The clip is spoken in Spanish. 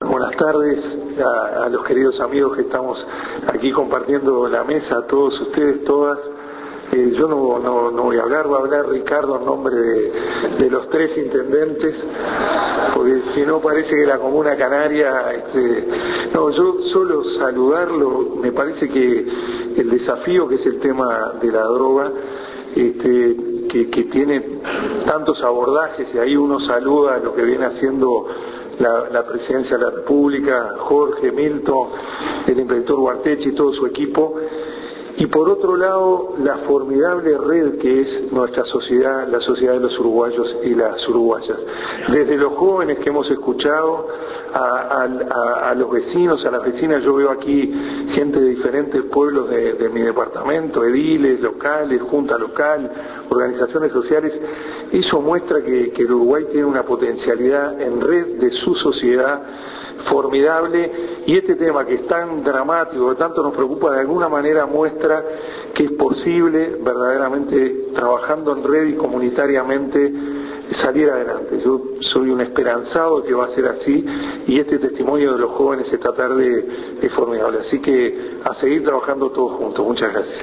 Buenas tardes a los queridos amigos que estamos aquí compartiendo la mesa, a todos ustedes, todas. Yo no voy a hablar, va a hablar Ricardo en nombre de los tres intendentes, porque si no parece que la Comuna Canaria... No, yo solo saludarlo, me parece que el desafío que es el tema de la droga, que tiene tantos abordajes, y ahí uno saluda lo que viene haciendo la Presidencia de la República, Jorge, Milton, el inspector Guartechi y todo su equipo, y por otro lado la formidable red que es nuestra sociedad, la sociedad de los uruguayos y las uruguayas, desde los jóvenes que hemos escuchado a los vecinos, a las vecinas. Yo veo aquí gente de diferentes pueblos de mi departamento, ediles locales, junta local, organizaciones sociales. Eso muestra que el Uruguay tiene una potencialidad en red de su sociedad formidable, y este tema que es tan dramático, que tanto nos preocupa, de alguna manera muestra que es posible verdaderamente, trabajando en red y comunitariamente, salir adelante. Yo soy un esperanzado de que va a ser así, y este testimonio de los jóvenes esta tarde es formidable. Así que a seguir trabajando todos juntos. Muchas gracias.